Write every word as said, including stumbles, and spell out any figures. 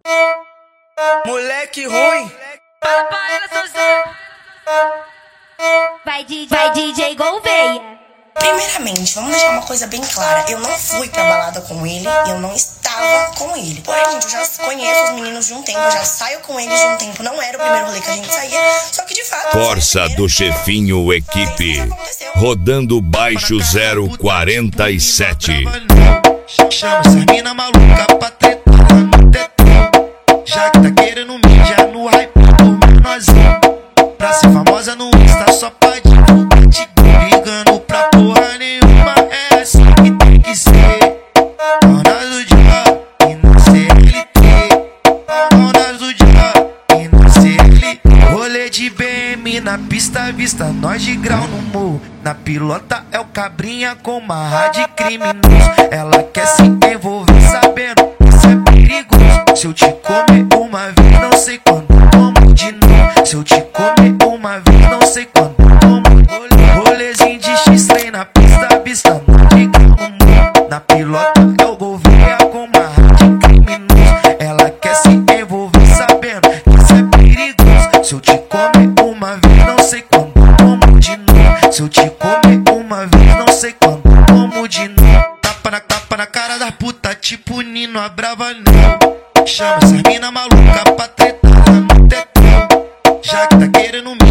Moleque ruim. Fala pra ela, seu Zé. Vai, D J, vai D J Gouveia. Primeiramente, vamos deixar uma coisa bem clara. Eu não fui pra balada com ele, eu não estava com ele. Porém, gente, eu já conheço os meninos de um tempo, eu já saio com eles de um tempo. Não era o primeiro rolê que a gente saía, só que de fato... Força do chefinho equipe, rodando baixo zero quarenta e sete. Chama essa mina maluca pra tretar no tetão. Já que tá querendo mídia no hype do menorzinho. Pra ser famosa no Insta só pra divulgar, te ligando pra porra nenhuma. É assim que tem que ser. Dona do dia e não C L T. Dona do dia e não C L T. Rolê de B M na pista, vista nós de grau no morro. Na pilota é o cabrinha com marra de criminoso. Ela quer se envolver sabendo que isso é perigoso. Se eu te comer uma vez, não sei quando como de novo. Se eu te comer uma vez, não sei quando como. Rolezinho de X-Ray na pista, vista nós de grau no morro. Na pilota é o Gouveia com marra de criminoso. Ela quer se envolver sabendo que isso é perigoso. Se eu te comer uma vez, não sei quando como de novo. Se eu te comer uma vez, não sei quando como de novo. Tapa na tapa na cara da puta, tipo Nino a brava não. Chama essa mina maluca pra tretar no tetão. Já que tá querendo me